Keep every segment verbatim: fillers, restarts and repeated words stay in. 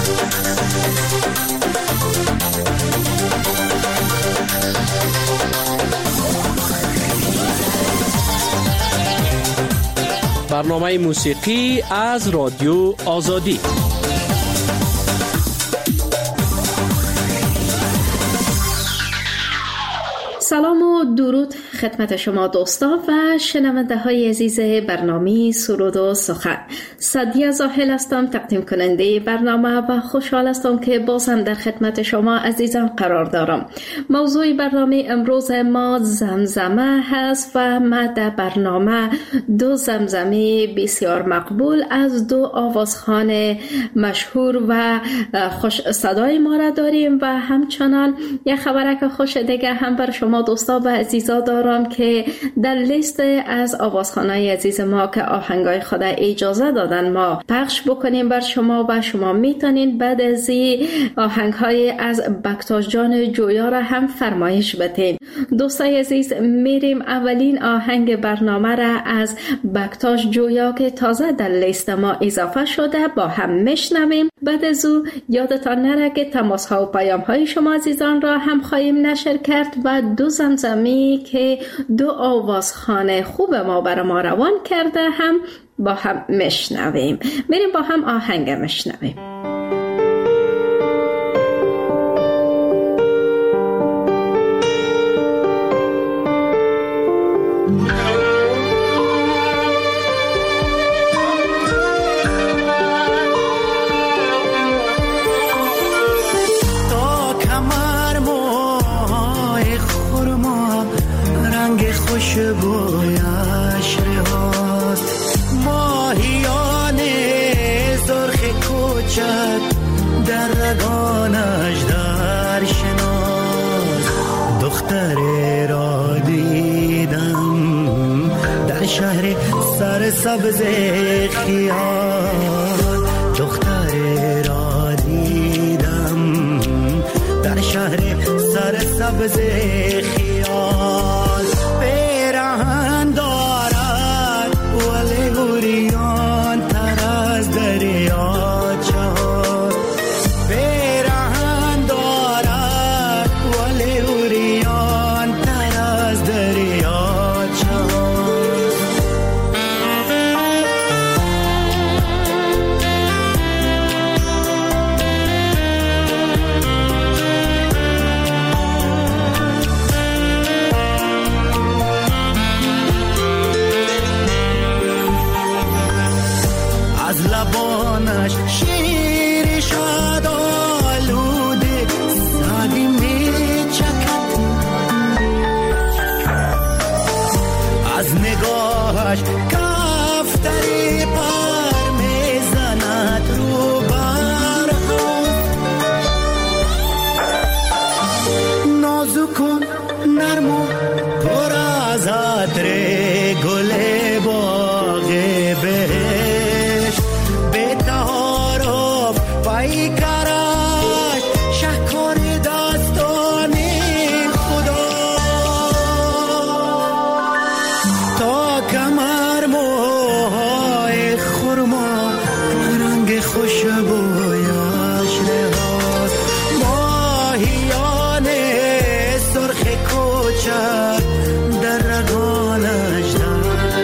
برنامه موسیقی از رادیو آزادی. سلام و درود خدمت شما دوستان و شنونده های عزیز برنامه سرود و سخن. سعدیه زاهل هستم، تقدیم کننده برنامه و خوشحال هستم که بازم در خدمت شما عزیزان قرار دارم. موضوع برنامه امروز ما زمزمه هست و ما در برنامه دو زمزمه بسیار مقبول از دو آوازخوان مشهور و خوش صدای ما را داریم و همچنان یک خبرک خوش دیگه هم بر شما دوستا و عزیزا دارم که در لیست از آوازخوانای عزیز ما که آهنگای خود اجازه دادن ما پخش بکنیم بر شما و شما میتونین بعد از این آهنگهای از بکتاش جان جویا را هم فرمایش بدین. دوستای عزیز، میریم اولین آهنگ برنامه را از بکتاش جویا که تازه در لیست ما اضافه شده با هم میشنویم. بعد از او یادتان نره که تماس ها و پیام های شما عزیزان را هم خواهیم نشر کرد و دو زمزمی که دو آوازخوان خوب ما برای ما روان کرده هم با هم میشنویم. میریم با هم آهنگ میشنویم. خوشبویش رهاست ماهیان سرخ کوچک در رگانش در شناس. دختری را دیدم در شهر سرسبز خیال. دختری را دیدم در شهر سرسبز خیال. پیراهن دارد ولی گریان تر از دریاچه ها. پیراهن دارد ولی گریان تر از دریاچه ها. از لبانش شیر شاد آلوده سادی می چکد. از نگاهش کفتری پر می زند رو برها. نازک و نرم و پر از عطر گل باغ بهش. پای کارش شکر داستان خدا. تا کمر موهای خرما رنگ خوشبویش رهاست. ماهیان سرخ کوچک در رگانش در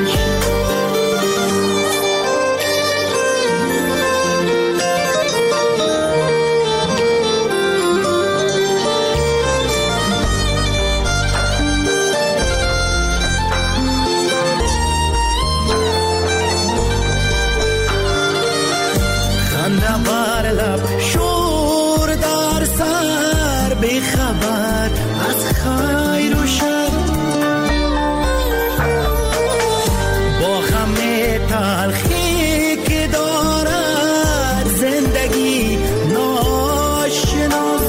بر لب شور در سر بی خبر از خیر و شر. با غم تلخی که دارد زندگی ناشناس.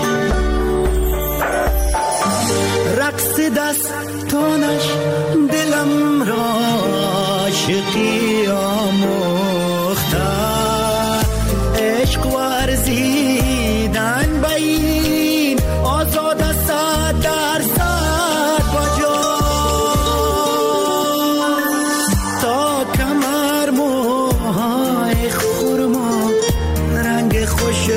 رقص دستانش دلم را عاشقی آموخته. عشق ورزیدن به این آزاد صد در صد بجا. تا کمر موهای خرما رنگ خوش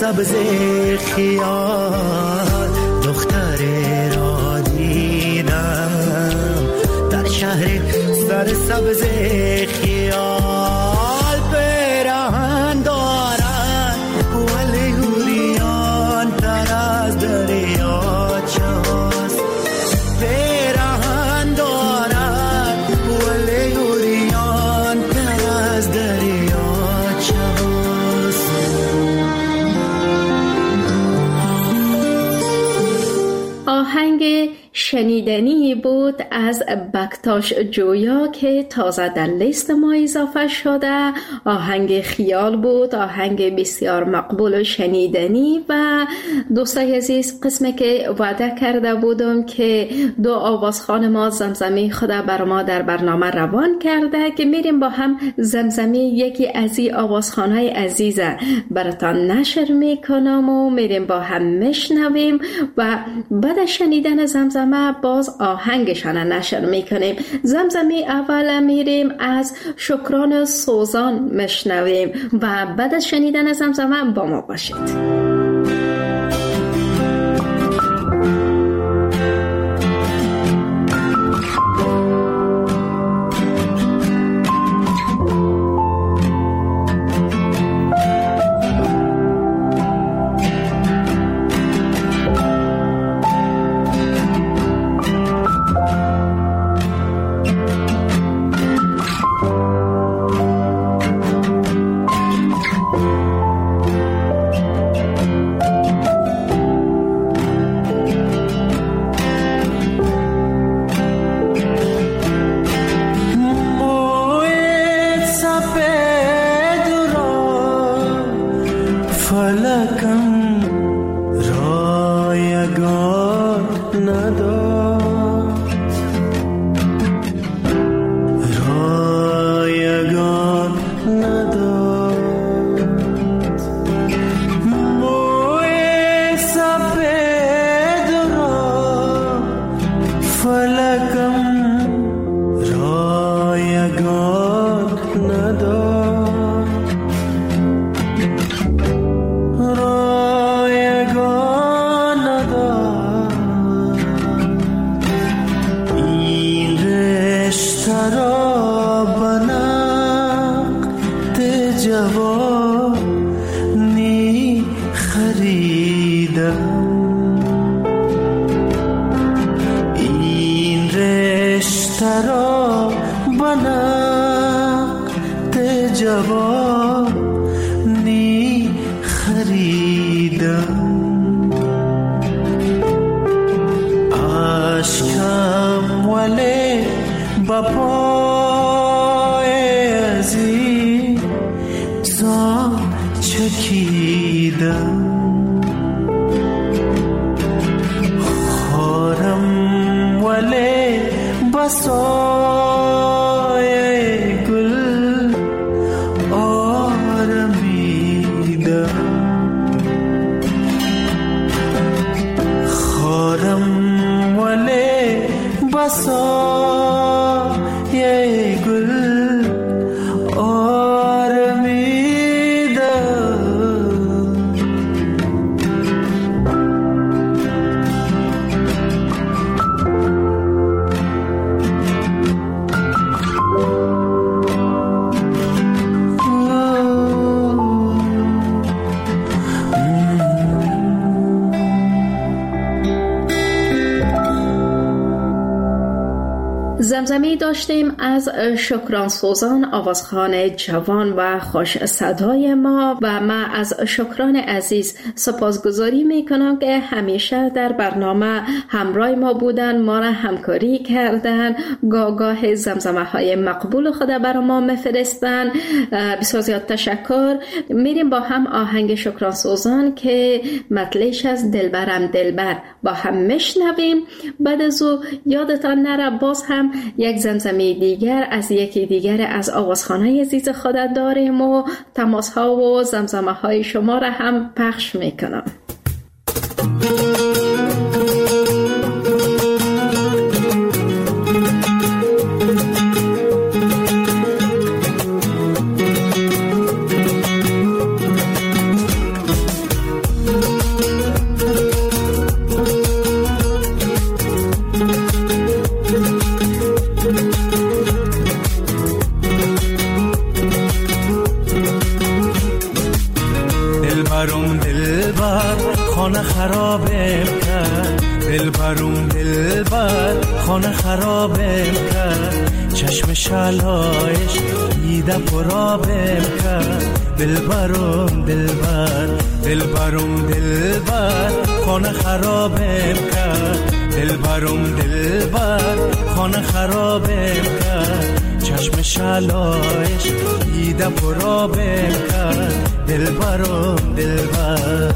سبز خیال دختری را دیدم در شهر سر سبز خیال پیراهن دارد ولی اوریان تر از دریاچه هست پیراهن دارد ولی اوریان تر از دریاچه هست. آهنگ شنیدنی بود از بکتاش جویا که تازه در لیست ما اضافه شده. آهنگ خیال بود، آهنگ بسیار مقبول و شنیدنی. و دوستای عزیز، قسمی که وعده کرده بودم که دو آوازخوان ما زمزمه خود بر ما در برنامه روان کرده که میریم با هم زمزمه یکی از این آوازخوانهای عزیزه براتان نشر میکنم و میریم با هم میشنویم و بعد شنیدن زمزمه باز آهنگشان نشر میکنیم. زمزمه اول میریم از شکران سوزان میشنویم و بعد از شنیدن زمزمه با ما باشید. زمزمه داشتیم از شکران سوزان، آوازخوان جوان و خوش صدای ما، و من از شکران عزیز سپاسگزاری میکنم که همیشه در برنامه همراه ما بودن، ما را همکاری کردن، گاه زمزمه های مقبول خود برای ما میفرستن. بسیار زیاد تشکر. میریم با هم آهنگ شکران سوزان که مطلعش از دلبرم دلبر با هم میشنویم. بعد از او یادتان نره باز هم یک زمزمه دیگر از یکی دیگر از آوازخوان‌های عزیز خودت داریم و تماس ها و زمزمه های شما را هم پخش میکنم. خانه خرابم کرد دلبرم دلبر خانه خرابم کرد چشم شلایش دیده پرابم کرد دلبرم دلبر دلبرم دلبر خانه خرابم کرد دلبرم دلبر خانه خرابم کرد چشم شلایش دیده پرابم کرد دلبرم دلبر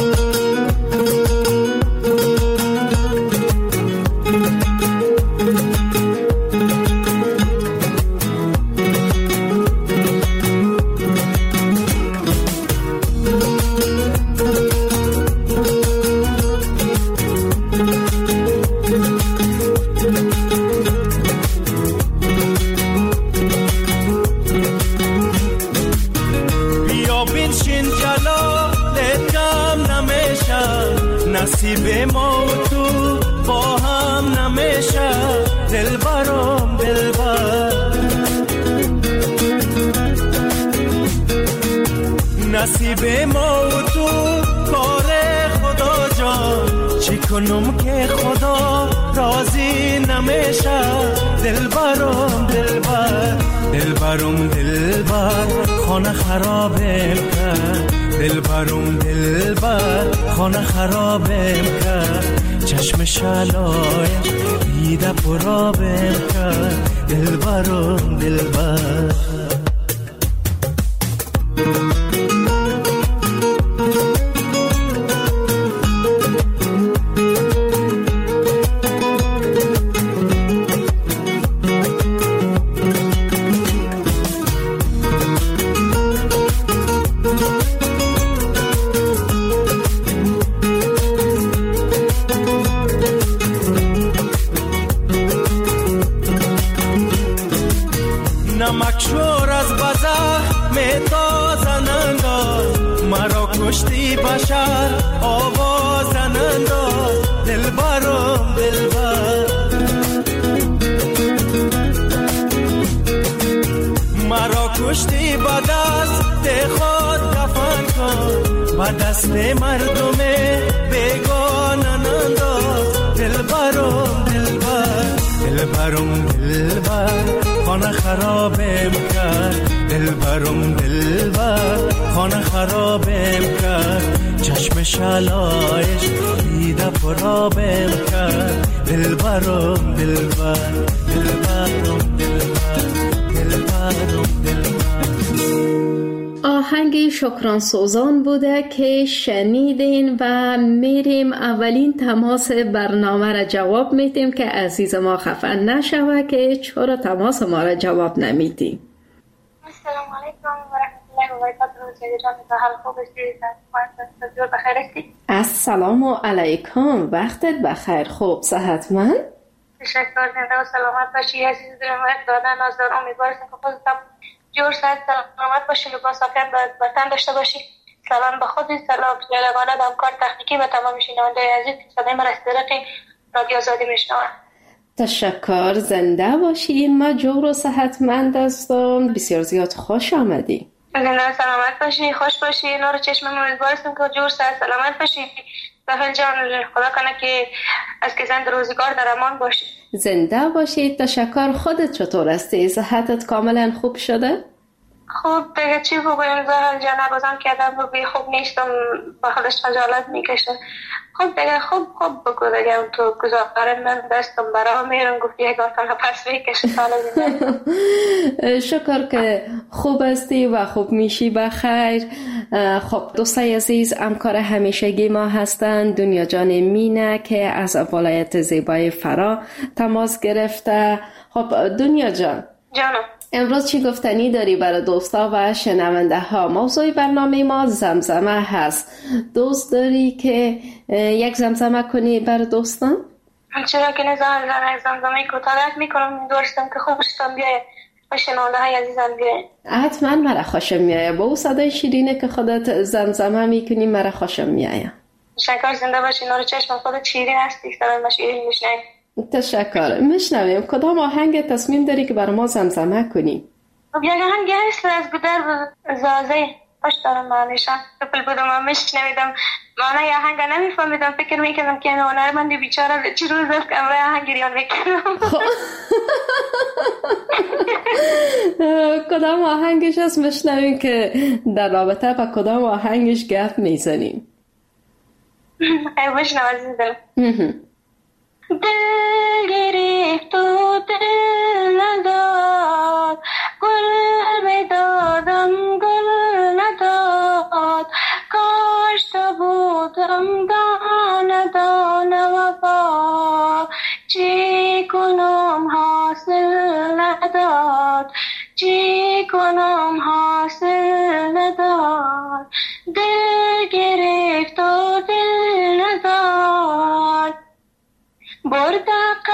نصیب ما و تو با هم نمیشه دلبرم دلبر نصیب ما و تو کار خدا جان چی کنم که خدا راضی نمیشه دلبرم دلبر دلبرم دلبر خانه خرابم کرد دلبرم دلبر خانه خرابم کرد چشم شلایش دیده پرابم کرد دلبرم دلبر نمکشور از بزخ میتازن انداز مرا کشتی بشر آوازن انداز دلبرم دلبر مرا کشتی با دست خود دفن کن با دست مردم بیگانن انداز دلبرم دلبر دلبرم دلبر خانه خرابم کرد دلبرم دلبر خانه خرابم کرد چشم شلایش دیده پرابم کرد دلبرم دلبر دلبرم دلبر دلبرم دلبر. آهنگ شکران سوزان بوده که شنیدین و میریم اولین تماس برنامه را جواب میدیم که عزیز ما خفه نشوه که چرا تماس ما را جواب نمیدیم. السلام علیکم و رحمت الله و برکاته. جان تا حال خوب باشید؟ بخیر هستی؟ السلام علیکم، وقتت بخیر. خوب صحتمند؟ تشکر. زنده و سلامت باشی عزیز دلم. دادن نازدار امیدوارم که خودت جور صحت سلامت باشی، لباس آفرین به وطن داشته باشی. سلام به خودت، سلام به یگانه به همکار تکنیکی و تمام شنونده عزیز که صدای من از طریق رادیو آزادی میشنوند. تشکر. زنده باشی. ما جور و صحتمند هستم. بسیار زیاد خوش آمدی. زنده و سلامت باشی، خوش باشی. نور چشم من امیدوارم که جور صحت سلامت باشی. بخیر جان، خدا کنه که از که زنده روزگار در امان باشی. زنده باشی. تشکر. خودت چطور هستی؟ صحتت کاملا خوب شده؟ خوب دیگه چی بگویم زهر جان، بازم که آدم بگوی خوب نیستم با خودش خجالت میکشه. خوب دیگه خوب خوب بگو دیگه تو گذارم من دستم برای میرم گفتی یک بار کنه پس میکشه ساله زنده. شکر که خوب هستی و خوب میشی بخیر. خب دوستای عزیز، همکار همیشگی ما هستند دنیا جان مینه که از ولایت زیبای فرا تماس گرفته. خب دنیا جان، جانم امروز چی گفتنی داری برای دوستا و شنونده ها؟ موضوع برنامه ما زمزمه هست. دوست داری که یک زمزمه کنی برای دوستان؟ چرا که نزان زن زمزمه کوتاه میکنم. دوستم که خوبشتم بیایه و شنونده های عزیزم بیایه. حتما مرا خوشم میایه. با او صدای شیرینه که خودت زمزمه میکنی مرا خوشم میایه. شکر. زنده باشی. نور چشم خودت شیرین هستی. سلام شیرین میشنی. تشکر. میشنویم. کدام آهنگ تصمیم داری که برای ما زمزمه کنی؟ خب یک آهنگ هست از گودر زازه پاش دارم معنیشم کپل بودم و میشنویدم معنی آهنگ نمیفهمیدم، فکر میکردم که هنرمند بیچاره چی روز است که امروز آهنگ ریان میکنم. کدام آهنگش هست بشنویم که در رابطه با کدام آهنگش گپ میزنیم؟ ای بشنو عزیز دل. دل گرفت و دل نداد، گل بدادم گل نداد، کاش تو بودم دانه دانه وفا، چی کنم حاصل نداد، چی کنم حاصل نداد، دل گرفت و دل نداد، برد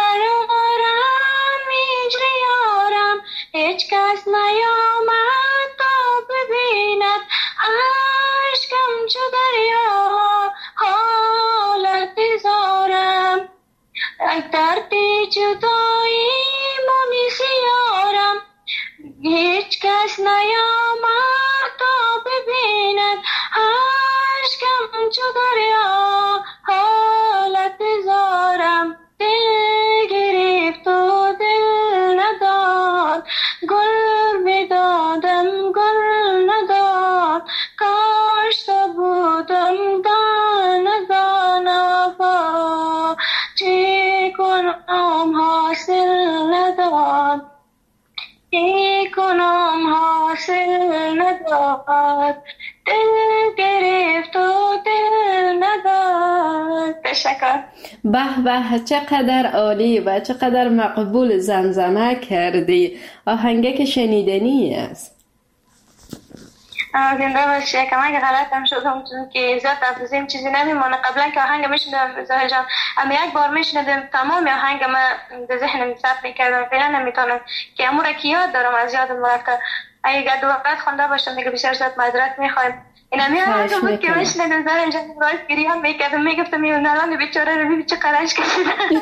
قرارم هجر یارم، هیچ کس نیامد تا ببیند، عشقم چو دریا حالت زارم، درد جدایی مونس یارم، هیچ کس نیامد تا ببیند، عشقم چو دریا حالت زارم، دل گرفت و دل نداد، گل بدادم گل نداد، کاش تو بودم دانه دانه وفا، چی کنم حاصل نداد، چی کنم حاصل نداد، دل گرفت و دل نداد. تشکر. به به، چقدر عالی و چقدر مقبول زمزمه کردی. آهنگه که شنیدنی است. زنده باشی. که من غلطم شدم چون که زیاد تفضیم چیزی نمیمونه. قبلا که آهنگ میشنیدم زاهر جان اما یک بار میشنیدم تمام آهنگ ما به ذهنم ثبت میکردم، فعلا نمیتونم که امور که یاد دارم از یادم رفته. اگه دو وقت خونده باشم دیگه بسیار زیاد معذرت میخوایم. این همی آهنگ بود که میشنیدم زاهر جان راست گریان میکردم، میگفتم این الان بیچاره رو ببین چه قرش کشیده.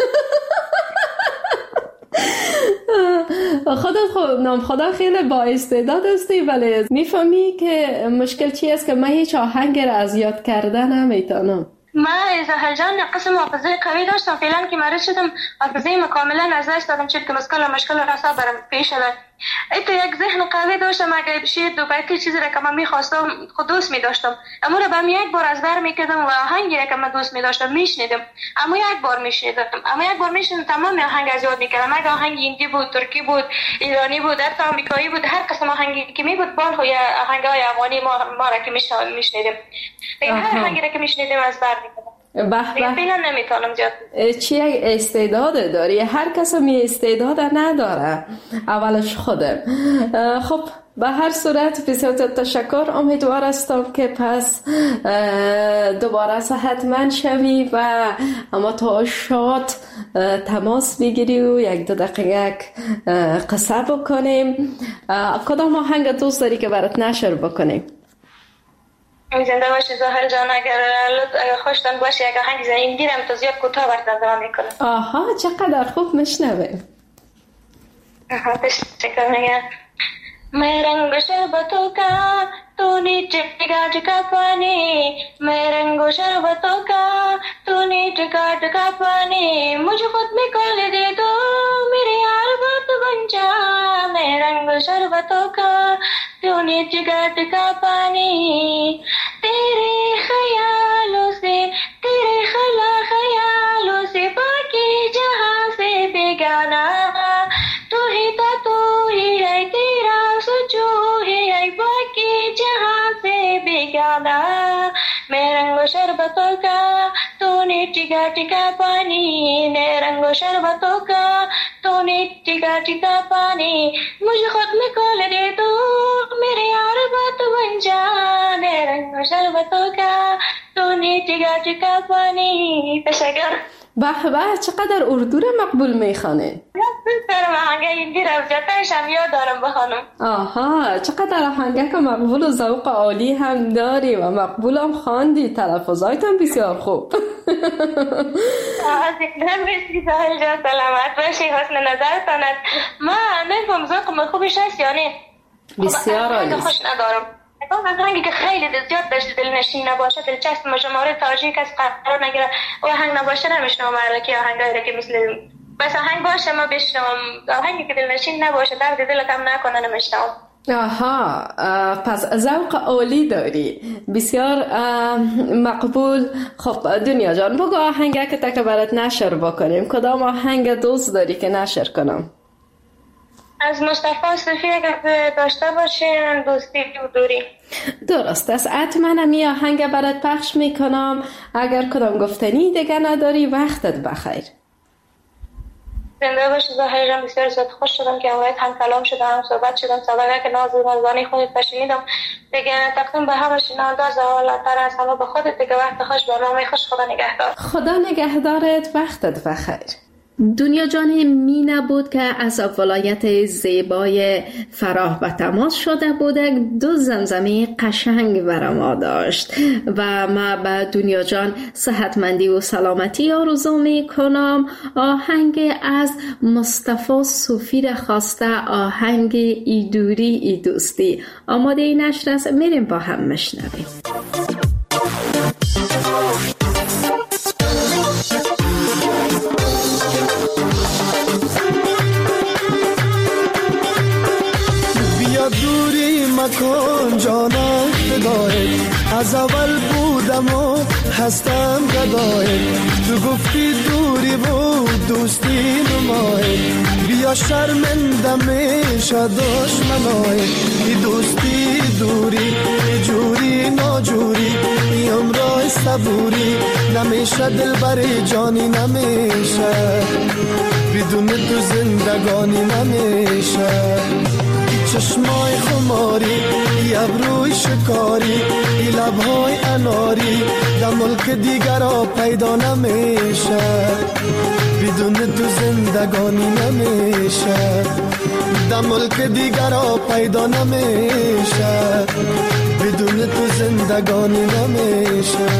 خودت خود نام خدا خیلی با استعداد هستی، ولی میفهمی که مشکل چی است که من هیچ آهنگ را از یاد کردن نمیتونم. من زاهر جان قسم حافظه قوی داشتم، فعلا که مریض شدم حافظه ما کاملا از دست دادم، چون که مسئله مشکل راستا برام پیش آمد. ایت یک ذهن قوی داشتم، اگه بشه دو بیتی چیزی را که من می‌خواستم خود دوست می‌داشتم، اما را به یک بار از بر می‌کردم و آهنگی را که من دوست می‌داشتم میشنیدم، اما یک بار میشنیدم اما یک بار میشنیدم تمام آهنگ از یاد می‌کردم. اگه آهنگ هندی بود، ترکی بود، ایرانی بود، حتی آمریکایی بود، هر قسم آهنگی که می بود بال های آهنگ‌های افغانی ما ما را که میشنیدم، هر آهنگی را که میشنیدم از بر می‌کردم. به به، فعلا نمیتونم زیاد. چی استعداد داری؟ هر کس می استعداد نداره، اولش خودم. خب به هر صورت بسیار تشکر. امیدوار هستم که پس دوباره صحتمند شوی و اما تا شاد تماس بگیری و یک دو دقیقه قصه بکنیم. کدام آهنگ دوست داری که برات نشر بکنیم؟ زنده باشی زاهر جان. اگر خوشتان باشه یک آهنگ زنیم دیرم تا زیاد کوتاه برات دارم میکنم. آها چقدر خوب میشنوه. آها تشکر میگم. मैं रंग शरबतों का तू नीचे गाज का पानी, मैं रंग शरबतों का तू नीचे गाज का पानी, मुझे खुद में खोल दे दो मेरे यार बात बन जा, मैं रंग शरबतों का तू नीचे गाज का पानी, तेरे ख्यालों से तेरे खला ख्यालों से बाकी जहां से बेगाना, तू ही था तू ही है तेरा जो है बाकी जहां से बेगाना, मैं रंगो शरबतों का तूने टिका टिका पानी, मैं रंगो शरबतों का तूने टिका टिका पानी, मुझे खुद में खोल दे तू मेरे यार बात बन जा, मैं रंगो शरबतों का तूने टिका टिका पानी. تشکر. به به چقدر اردو را مقبول میخوانه. دارم آهنگه هندی را جاتش هم یاد دارم بخوانم. آها چقدر آهنگه که مقبول و ذوق عالی هم داری و مقبول هم خواندی، تلفظایت هم بسیار خوب. زنده باشی زاهر جان، سلامت باشی، حسن نظرتان است. ما نفهم ذوق خوبش هست یا نه؟ بسیار عالی. خوش ندارم اون آهنگی که خیلی زیاد داشت دلنشین نباشه، دلچسب مجموعه تاجیک از قرار نگیره و آهنگ نباشه نمیشنم. الکی آهنگایی که مثل بس آهنگ باشه ما بشنوم، آهنگی که دلنشین نباشه درد دل کم نکنه نمیشنم. آها، پس ذوق عالی داری، بسیار مقبول. خب دنیا جان بگو آهنگه که تا که برات نشر بکنیم، کدام آهنگ دوست داری که نشر کنم؟ از مصطفی صوفی اگر داشته باشین دوستی و دوری. درست است، حتما می آهنگ برات پخش میکنم. اگر کدام گفتنی دیگه نداری وقتت بخیر. زنده باشی زهره جان، بسیار زیاد خوش شدم که امروز هم کلام شدم، هم صحبت شدم، صحبت که ناز و نازانی خودت بشنیدم دیگه. تقدیم به همه شنونده زوالاتر از همه به خودت دیگه. وقت خوش، برنامه خوش، خدا نگهدار. خدا نگهدارت، وقتت بخیر. دنیا جان مینه بود که از ولایت زیبای فراه به تماس شده بوده، دو زمزمه قشنگ بر ما داشت و ما به دنیا جان صحتمندی و سلامتی آرزو می کنم. آهنگ از مصطفی صوفی را خواسته، آهنگ ای دوری ای دوستی. آماده ای نشر است، میریم با هم مشنویم. دوری مکن جانم فدایت، از اول بودم و هستم گدایت. تو گفتی دوری بود دوستی نمایت، بیا شرمنده میشه دشمنایت. ای دوستی دوری، ای جوری ناجوری، ای عمرای صبوری، نمیشه دل بر جانی نمیشه، بدون تو زندگانی نمیشه. چشمای خماری، ای ابروی شکاری، ای لبهای اناری، در ملک دیگر ها پیدا نمیشه، بدون تو زندگانی نمیشه، در ملک دیگر ها پیدا نمیشه، بدون تو زندگانی نمیشه.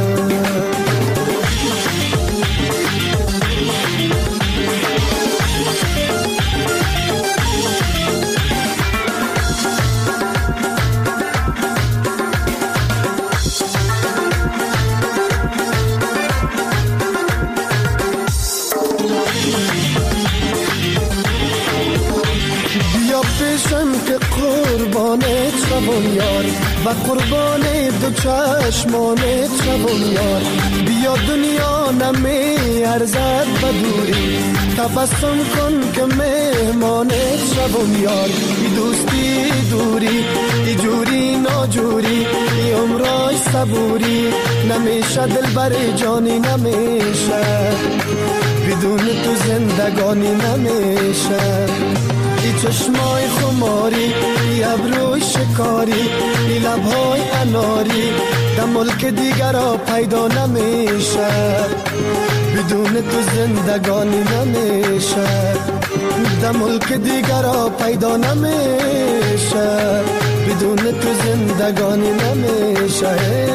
که قربانت شوم یار، و قربان دو چشمانت شوم یار. بیا دنیا نمی ارزد به دوری، تبسم کن که مهمانت شوم یار. ای دوستی دوری، ای جوری ناجوری، ای عمرای صبوری، نمیشه دل بر جانی نمیشه، بدون تو زندگانی نمیشه. ای چشمای خماری، ای ابروی شکاری، ای لبهای اناری، در ملک دیگر ها پیدا نمیشه، بدون تو زندگانی نمیشه، در ملک دیگر ها پیدا نمیشه، بدون تو زندگانی نمیشه.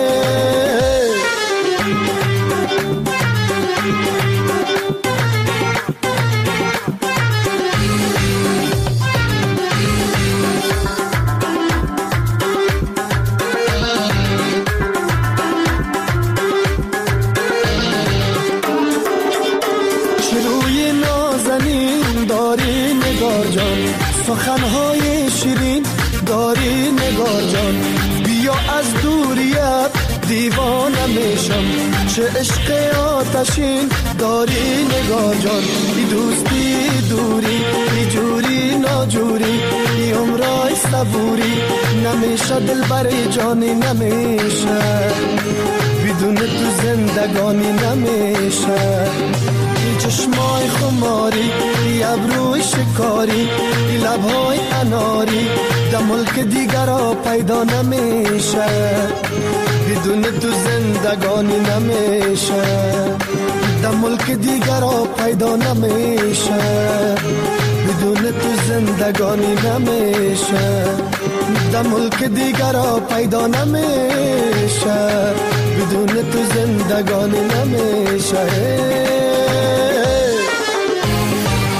سخنهای شیرین داری نگار جان، بیا از دوریت دیوانه میشم، چه عشق آتشین داری نگار جان. ای دوستی دوری، ای جوری ناجوری، ای عمرای صبوری، نمیشه دل بر جانی نمیشه، بدون تو زندگانی نمیشه. چشمای خماری، ای ابروی شکاری، ای لبهای اناری، در ملک دیگر ها پیدا نمیشه، بدون تو زندگانی نمیشه، در ملک دیگر ها پیدا نمیشه، بدون تو زندگانی نمیشه، در ملک دیگر ها پیدا نمیشه، بدون تو زندگانی نمیشه.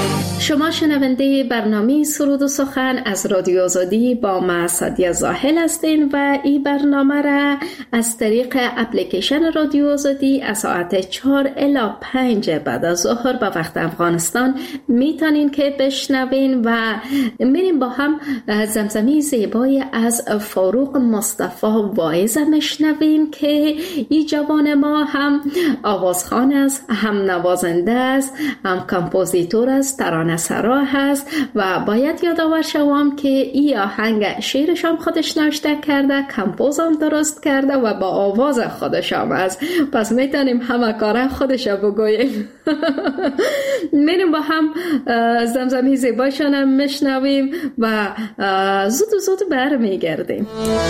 شما شنونده برنامه سرود و سخن از رادیو آزادی با من سادیا زاهل هستین و این برنامه را از طریق اپلیکیشن رادیو آزادی از ساعت چهار الی پنج بعد از ظهر به وقت افغانستان میتونین که بشنوین و میریم با هم زمزمه زیبای از فاروق مصطفی واعظ میشنویم که این جوان ما هم آوازخوان است، هم نوازنده است، هم کمپوزیتور است، ترانه سرا هست و باید یادآور شوم که این آهنگ شعرش هم خودش نوشته کرده، کمپوز هم درست کرده و با آواز خودش هم است. پس میتونیم همه کاره خودش بگوییم. میریم با هم زمزمه زیبایشان هم میشنویم و زود و زود برمیگردیم.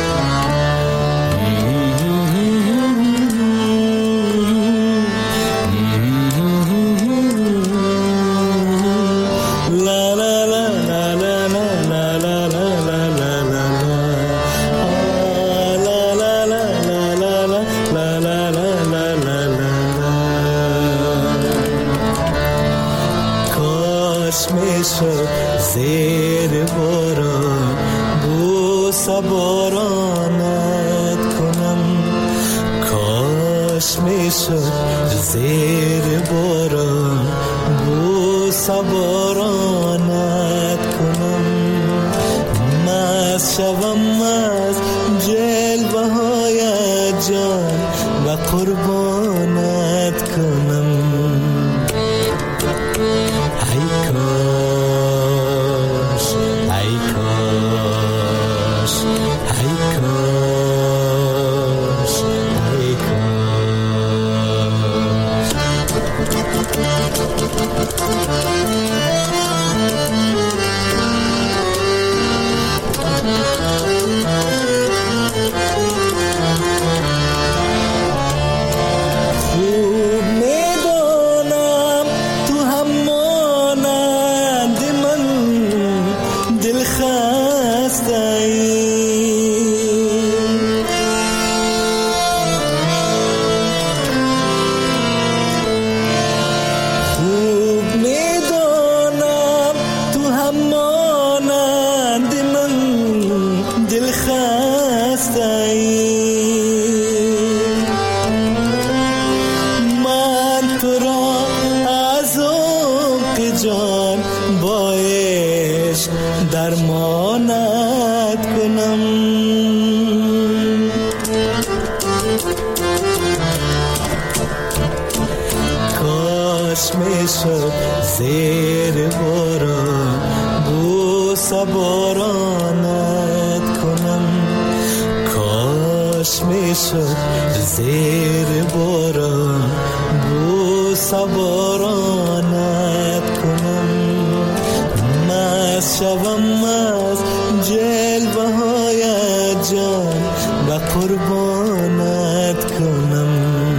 زیر باران بوسه بارانت کنم، کاش میشد زیر باران بوسه بارانت کنم، مست شوم از جلوه های جان و قربانت کنم. زیر باران بوسه بارانت کنم، کاش میشد زیر باران بوسه بارانت کنم، مست شوم از جلوه های جان و قربانت کنم.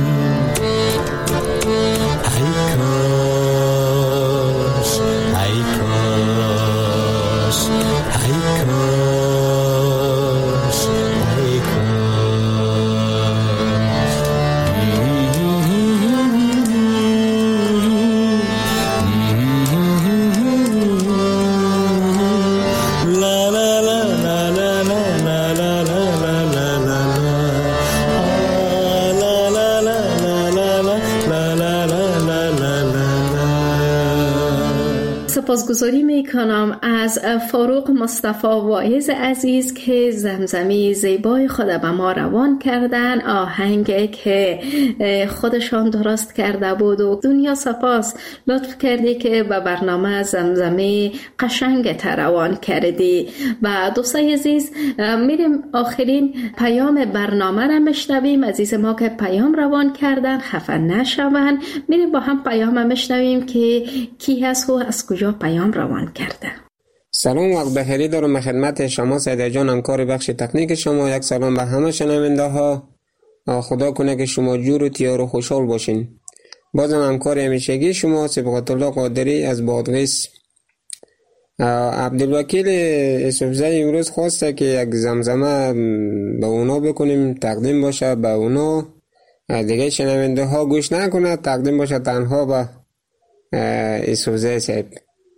سپاسگزاری میکنم از فاروق مصطفی واعظ عزیز که زمزمه زیبای خود به ما روان کردن، آهنگ که خودشان درست کرده بود و دنیا سپاس لطف کردی که به برنامه زمزمه قشنگ روان کردی. و دوستای عزیز میریم آخرین پیام برنامه را میشنویم. عزیز ما که پیام روان کردن خفه نشون، میریم با هم پیام میشنویم که کی هست و از کجا پیام روان کرده. سلام، وقت بخیری دارم خدمت شما سیده جان، همکار بخش تکنیک شما. یک سلام به همه شنونده ها. خدا کنه که شما جور و تیار و خوشحال باشین. بازم همکار همیشگی شما صبغت الله قادری از بادغیس. عبدالوکیل یوسفزی امروز خواسته که یک زمزمه به اونا بکنیم، تقدیم باشه به اونا، دیگه شنونده ها گوش نکنه، تقدیم باشه تنها به یوسفزی صاحب.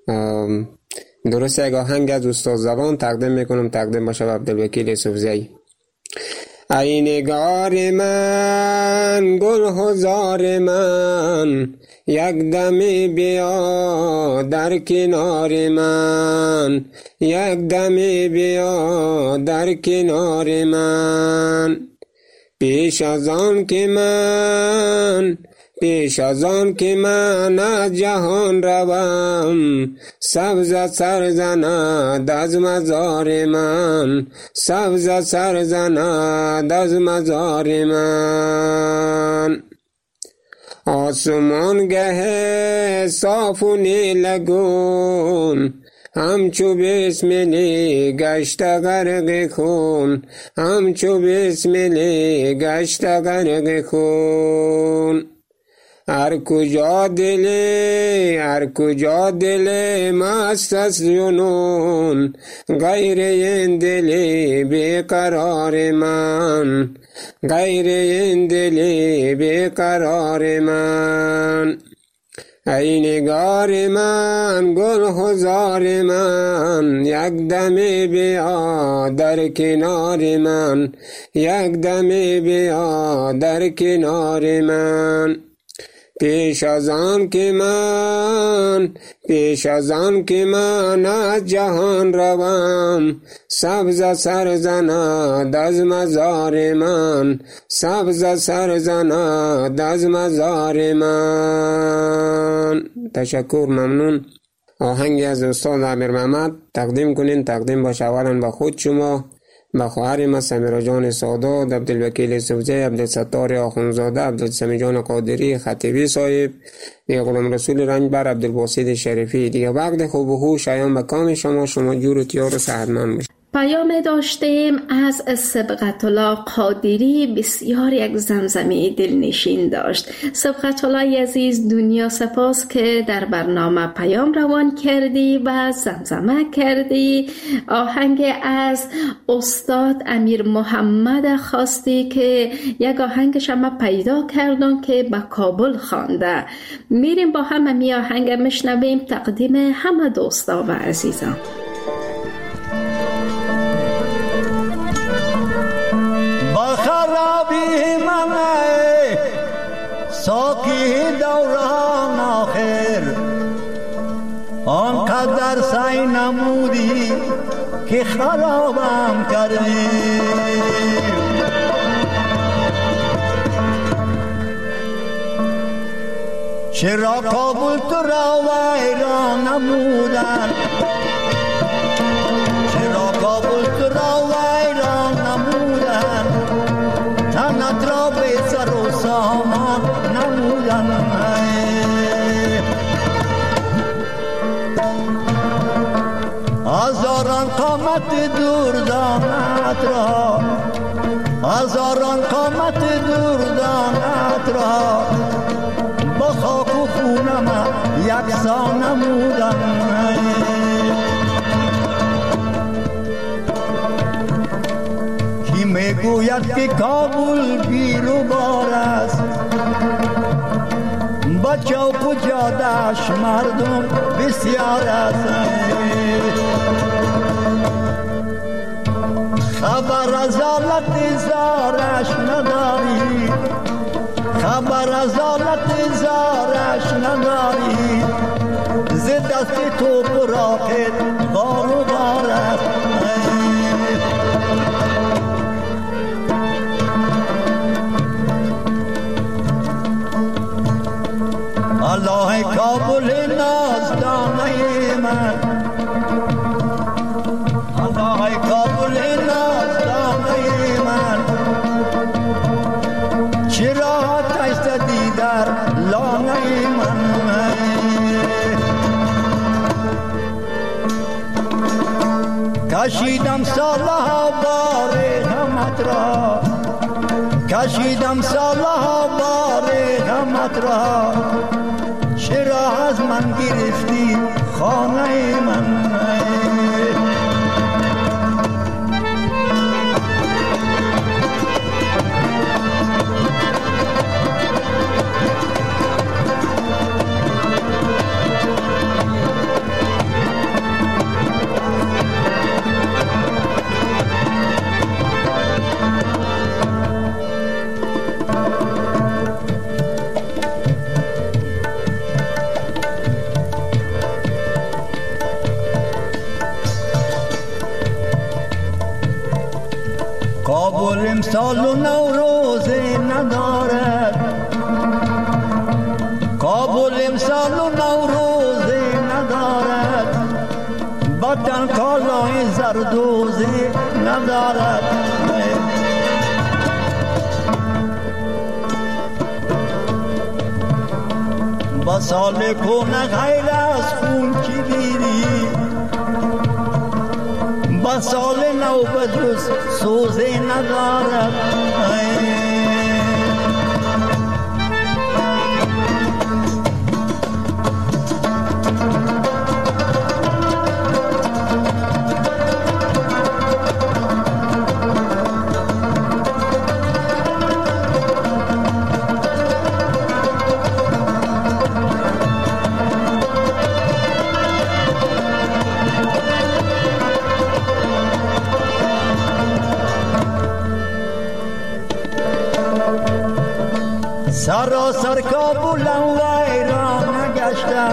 درست یک آهنگ از استاد زبان تقدیم میکنم، تقدیم باشه عبدالوکیل یوسفزئی. ای نگار من گل هزار من، یک دمی بیا در کنار من، یک دمی بیا در کنار من. پیش از آن که من پیش از آن که من از جهان روم، سبز سر زند از مزار من، سبز سر زند از مزار من. آسمان گه صاف و نیلگون، همچو بسملی گشت غرق خون، همچو بسملی گشت غرق خون. هر کجا دل هر کجا دل مست از جنون، غیر این دل بیقرار من، غیر این دل بیقرار من. ای نگار من گل هزار من، یک دمی بیا در کنار من، یک دمی بیا در کنار من. پیش از آن که من پیش از آن که من از جهان روم، سبز سر زند از مزار من، سبز سر زند از مزار من. تشکر، ممنون. آهنگی از استاد عامر محمد تقدیم کنین. تقدیم باشه اولا با خود شما، با خواهر ما سمیرا جان سادات، عبدالوکیل یوسفزئی، عبدالستار آخونزاده، عبدالسمی جان قادری، خطیبی صاحب، دیگه غلام رسول رنجبر، عبدالباسط شریفی. دیگه وقت خوب و خوش شایان به کام شما، شما جور و تیار و صحتمند باشید. پیام داشتیم از سبقت الله قادری، بسیار یک زمزمه دلنشین داشت. سبقت الله عزیز، دنیا سپاس که در برنامه پیام روان کردی و زمزمه کردی. آهنگ از استاد امیر محمد خواستی که یک آهنگ شما پیدا کردم که به کابل خوانده. میریم با هم می آهنگ مشنویم، تقدیم همه دوستا و عزیزان. خرابی منه ساکی دوران آخر، آنقدر سعی نمودی که خرابم کردی. چرا کابل تو را ویران نمودن، چرا کابل تو را ویران نمودن، تنت را به سر و سامان نمودن. هزاران قامت دوردانت را، هزاران قامت دوردانت را، با خاک و خونم یکسان نمودن. کی میگوید که کابل بیروبار است، با چوک و جادش مردم بسیار است. خبر از حالت زارش نداری، خبر از حالت زارش نداری، ز دست تو براقت بار و بار است. الله کابل نازدانه من، الله کابل نازدانه من، چرا تشتدی در لانه من. کشیدم سالها بار غمت را، کشیدم سالها بار غمت را، چرا از من گرفتی خانه من. کابل امسال و نوروزه ندارد، کابل امسال و نوروزه ندارد، وطن کالای زردوزه ندارد. با سال کنه غیر از خون کی دیدی، با سال نو بجز سوزه ندارد. سراسر کابلم ویران نگشته،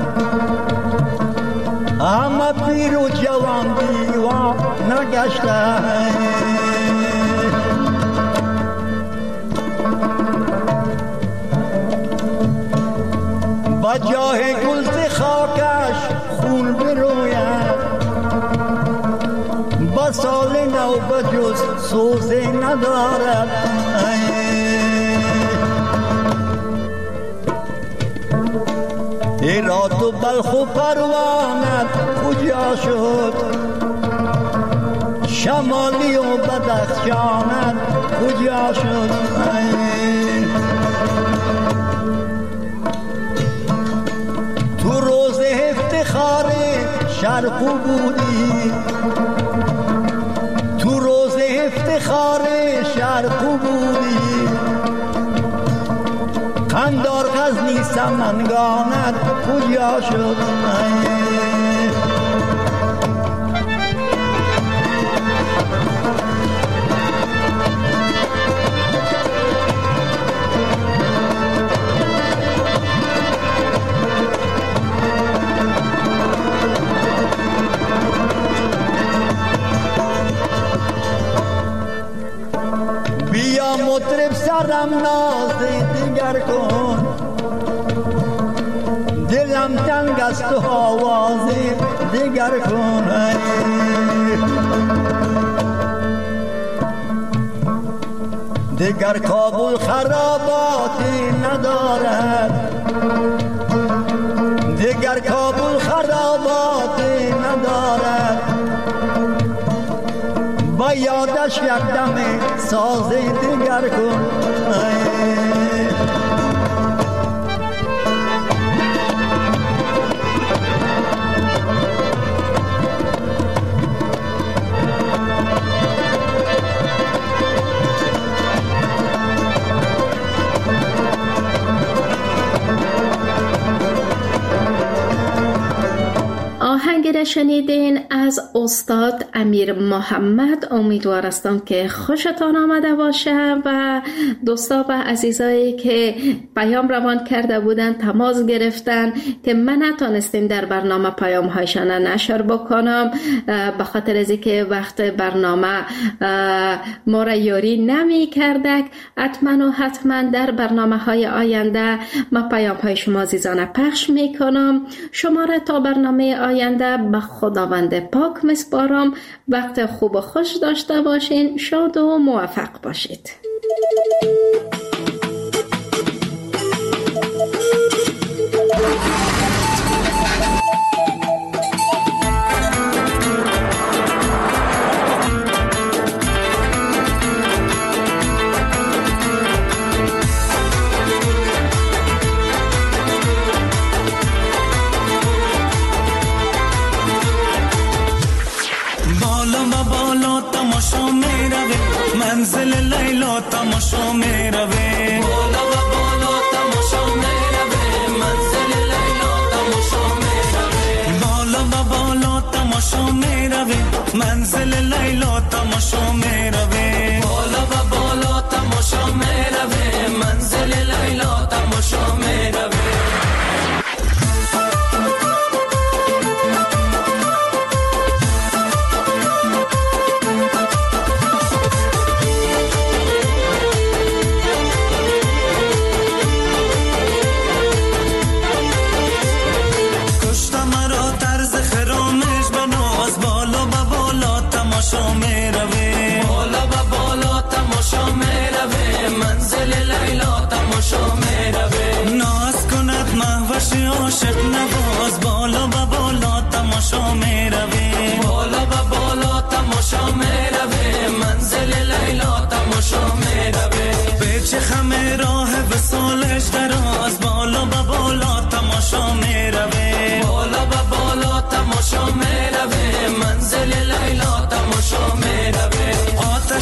همه پیر و جوان دیوان نگشته. با جاه گلز خاکش خون بروید، با سال نو بجز سوزه ندارد. هرات و بلخ و پروانت کجا شد، شمالی و بدخشانت کجا شد. تو روز افتخار شرق بودی، تو روز افتخار شرق بودی، قندار غزنی سمنگانت کجا شد. بیا مطرب سرم ناز دیگر کن، دلم تنگ است و آواز دیگر کن. دیگر کابل خراباتی ندارد، دیگر کابل خراباتی ندارد، با یادش یک دم ساز دیگر کن. آهنگی را شنیدین از استاد امیر محمد. امیدوار هستم که خوشتان آمده باشه و دوستا و عزیزایی که پیام روان کرده بودن، تماس گرفتن که من نتونستیم در برنامه پیام هایشان نشر بکنم به خاطر از اینکه وقت برنامه ما را یاری نمی کردک. حتما و حتما در برنامه های آینده ما پیام های شما عزیزان پخش می کنم. شما را تا برنامه آینده به خداوند پاک میسپارم. وقت خوب و خوش داشته باشین. شاد و موفق باشید. منزل لیلا تماشا می روه، بالا و بالا تماشا می روه، منزل لیلا تماشا می روه، بالا و بالا تماشا می روه، منزل لیلا تماشا می روه، بالا و بالا تماشا می روه، منزل لیلا تماشا می روه.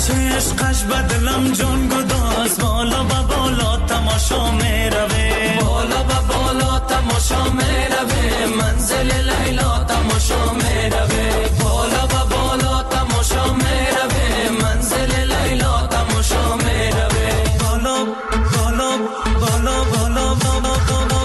هرچه عشقش بدلم جان گداز بالا و بالا تماشا میروه بالا و بالا تماشا میروه منزل لیلا تماشا میروه بالا و بالا تماشا میروه منزل لیلا تماشا میروه بالا بالا بالا بالا بالا بالا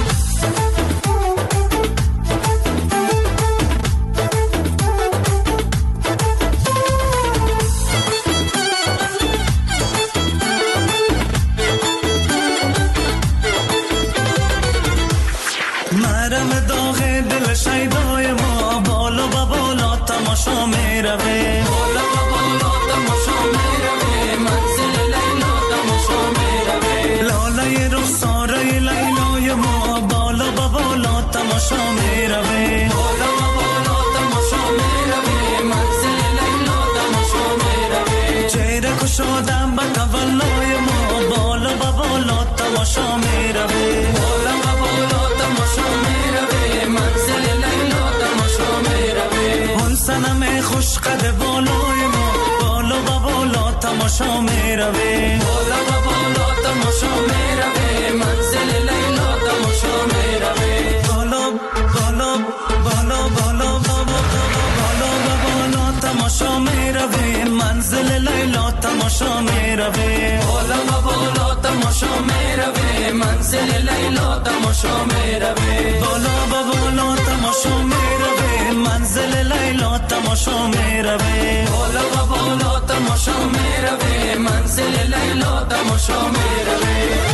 مرم داغ دل شیدای ما بالا و بالا تماشا میروه بالا و بالا تماشا میروه منزل لیلا تماشا میروه لاله رخساره لیلای ما بالا و بالا تماشا میروه بالا و بالا تماشا میروه منزل لیلا تماشا میروه چهره کشادم به تولای ما بالا و بالا تماشا میروه بالا و بالا تماشا میروه منزل لیلا تماشا میروه اون سنم خوش قد بالای ما بالا و بالا تماشا میروه بالا و بالا تماشا میروه منزل لیلا تماشا میروه بالا بالا بالا بالا بالا و بالا تماشا میروه منزل لیلا تماشا میروه بالا و بالا تماشا میروه منزل لیلا تماشا میروه بالا و بالا تماشا میروه منزل لیلا تماشا میروه بالا و بالا تماشا میروه منزل لیلا تماشا میروه.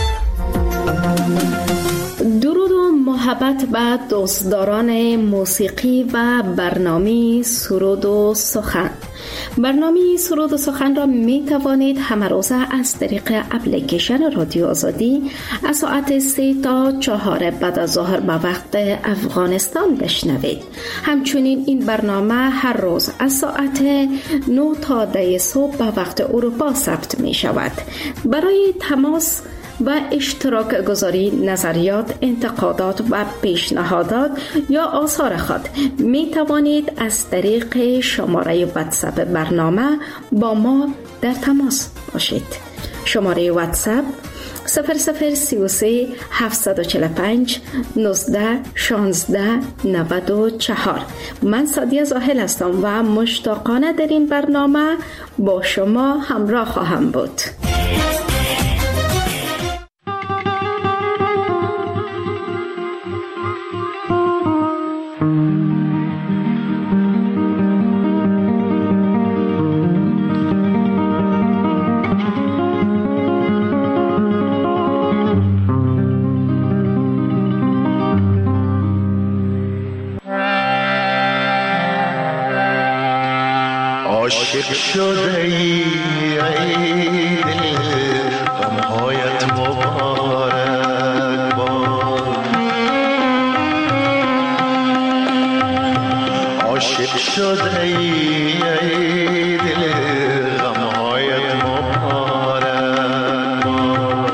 درود و محبت به دوستداران موسیقی و برنامه سرود و سخن. برنامه سرود و سخن را می توانید همه روزه از طریق اپلیکیشن رادیو آزادی از ساعت سه تا چهار بعد از ظهر به وقت افغانستان بشنوید. همچنین این برنامه هر روز از ساعت نه تا ده صبح به وقت اروپا ثبت می شود. برای تماس و اشتراک گذاری نظریات، انتقادات و پیشنهادات یا آثار خود می توانید از طریق شماره واتساپ برنامه با ما در تماس باشید. شماره واتساپ صفر صفر سی و سه هفتصد و چهل و پنج نوزده شانزده نود و چهار. من سادیه زاهل هستم و مشتاقانه در این برنامه با شما همراه خواهم بود. عاشق شده ای ای دل غمهایت مبارک باد عاشق شده ای ای دل غمهایت مبارک باد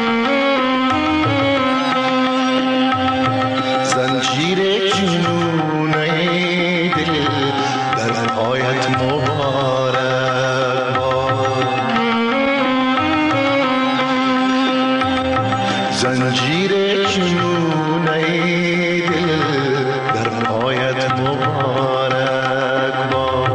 زنجیر جنون ای دل در پایت مبارک زنجیر جنون ای دل در پایت مبارک باد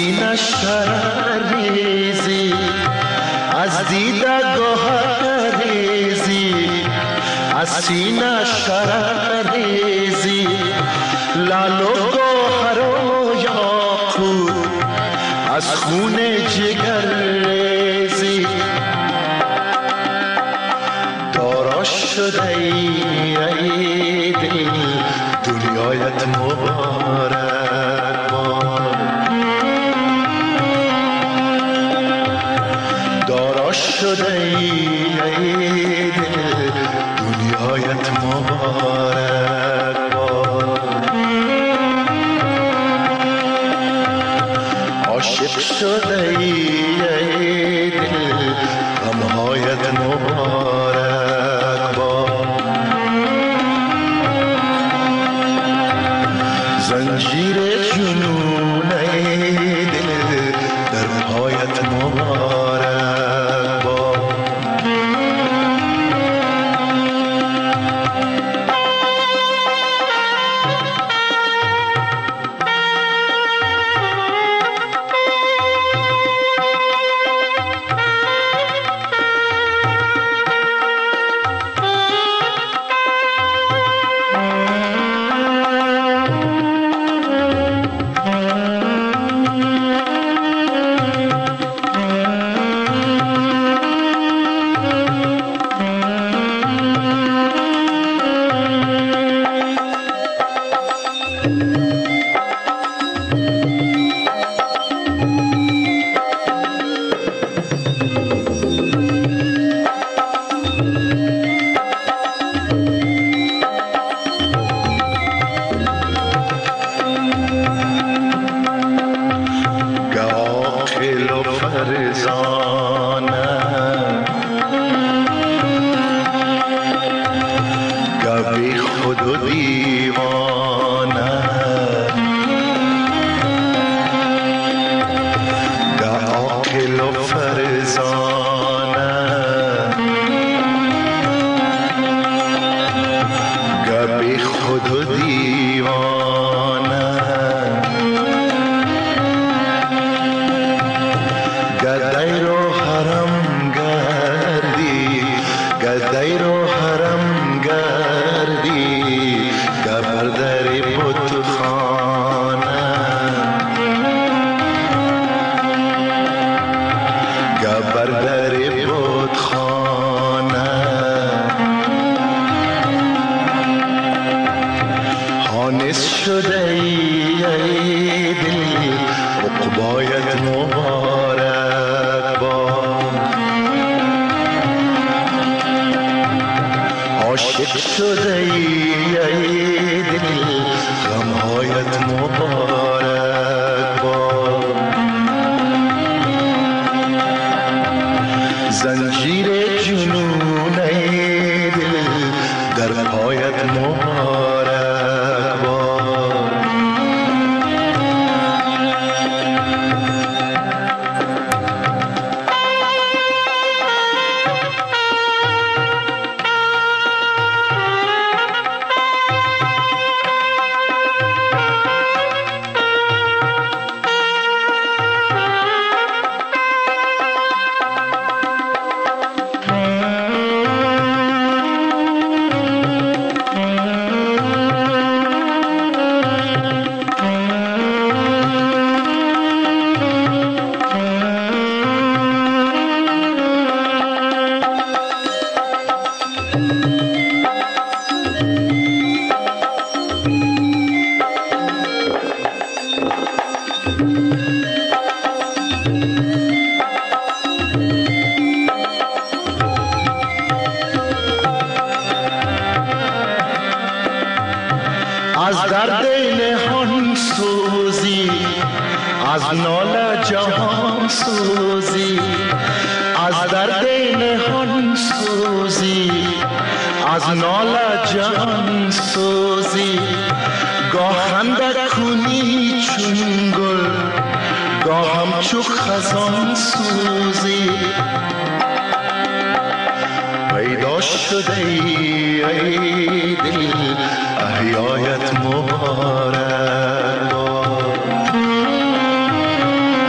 سینه شرر ریزی، از دیده گوهر ریزی، از سینه شرر ریزی، لال و گوهر و یاقوت از خون جگر ریزی. دارا شده ای دل دنیایت مبارک باد، دارا شده ای دل دنیایت مبارک باد، عاشق شده ای دل غمهایت مبارک باد. زنجیر جنون ای دل در پایت مبارک باد. احیایت مبارک.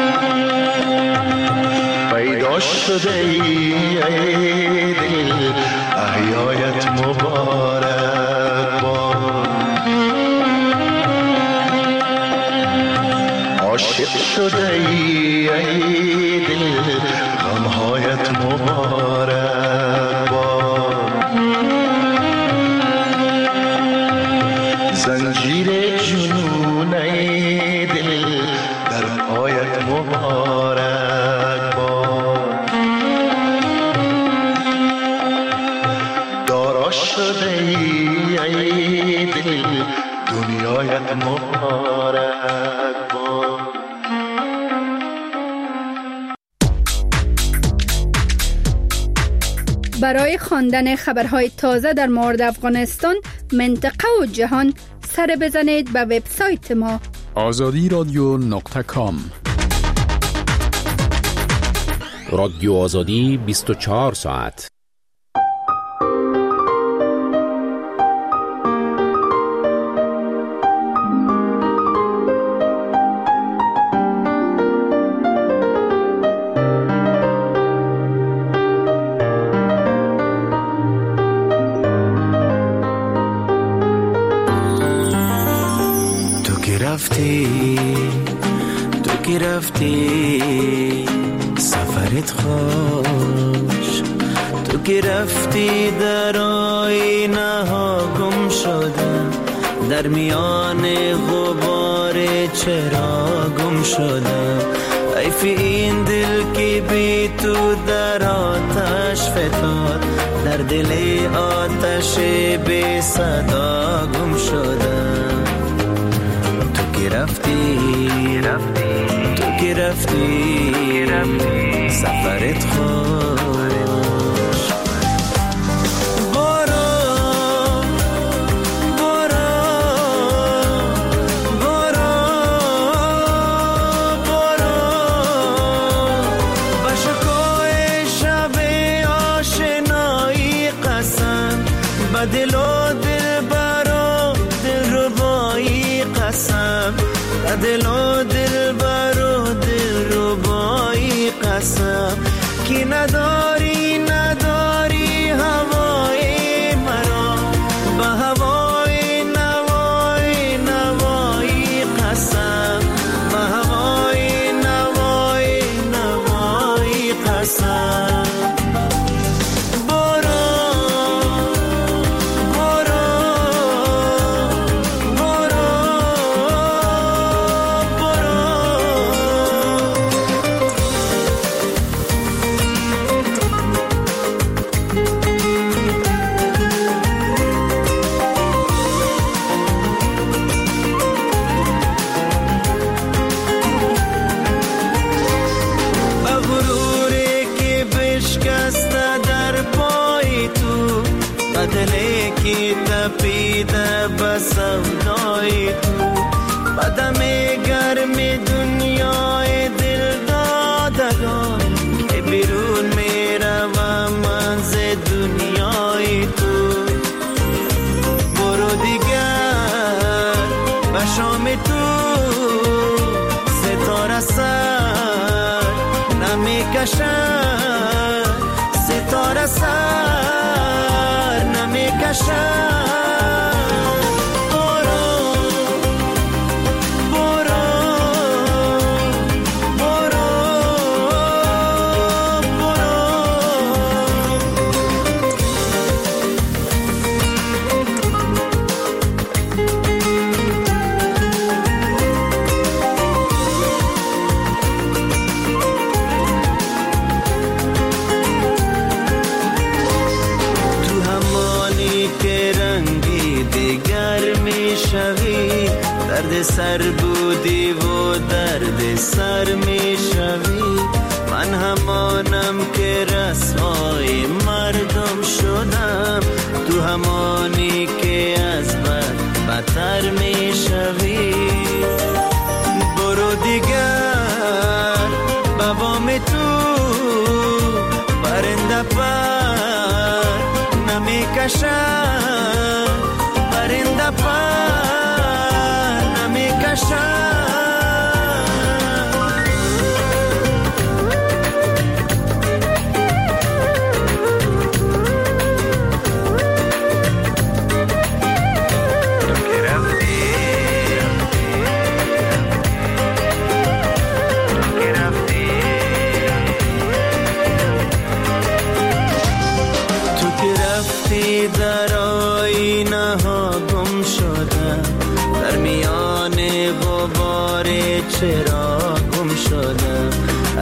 شده ای ای دل احیایت مبارک باد. عاشق شده ای ای دل غمهایت مبارک باد. زنجیر جنون ای دل در پایت مبارک باد. دارا شده ای ای دل دنیایت مبارک باد. برای خواندن خبرهای تازه در مورد افغانستان، منطقه و جهان سر بزنید به وبسایت ما آزادی رادیو نقطه کام. رادیو آزادی بیست و چهار ساعت. رفتی تو که رفتی سفرت خوش، تو که رفتی در آینه ها گم شدم، در میان غبار چرا گم شدم. حیف این دل که بی تو در آتش فتاد، در دل آتش بی صدا گم شدم. رفتی رفتی تو که رفتی رفتی سفرت خوش. بارا بارا بارا بارا با شکوه شب آشنایی قسم، با دل و دل برا دل ربایی قسم، دل و دل برو دل رو بایی قسم، که نداری نداری هوای مرا، با هوای نوای نوایی قسم، با هوای نوای نوایی قسم. تپیده بسودای تو، بدم گرم دنیای دل دادگان، که بیرون میروم من ز دنیای تو. برو دیگر به شام تو ستاره سر نمیکشد، ستاره سر نمیکشد. درد سر بودی و درد سر می شوی، من همانم که رسوای مردم شدم، تو همانی که از بد بدتر می شوی. برو دیگر بابام تو پرنده پر نمی کشد، پرنده پر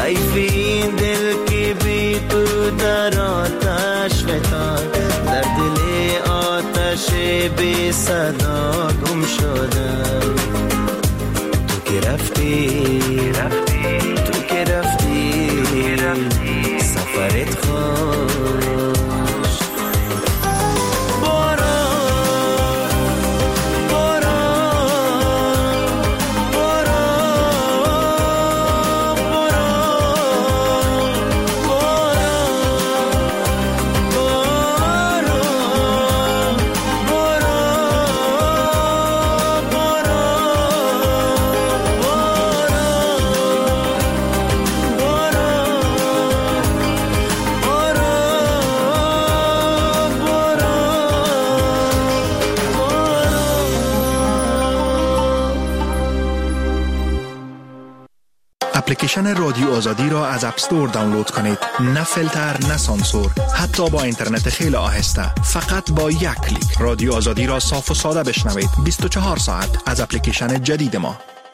حیف این دل که بی تو در آتش فتاد، در دل آتش بی صدا گم شدم. تو که رفتی رفتی تو که رفتی رفتی سفرت خوش. اپلیکیشن رادیو آزادی را از اپ استور دانلود کنید. نه فیلتر نه سانسور، حتی با اینترنت خیلی آهسته. فقط با یک کلیک رادیو آزادی را صاف و ساده بشنوید. بیست و چهار ساعت از اپلیکیشن جدید ما.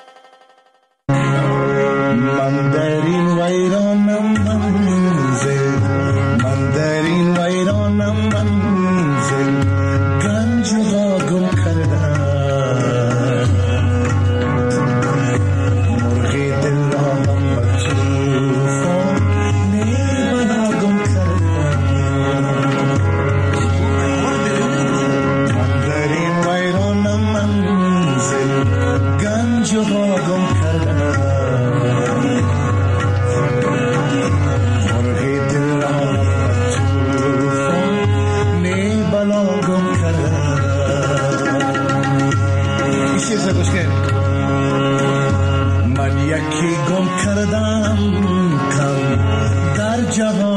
من در این ویرانم منزل، من در این ویرانم منزل، گنج را گم کردم. مرغی دل را هم بچوفان نیبنا گم کردم. من در این ویرانم منزل، گنج را گم کردم. من یکی گم کردم کم در جهان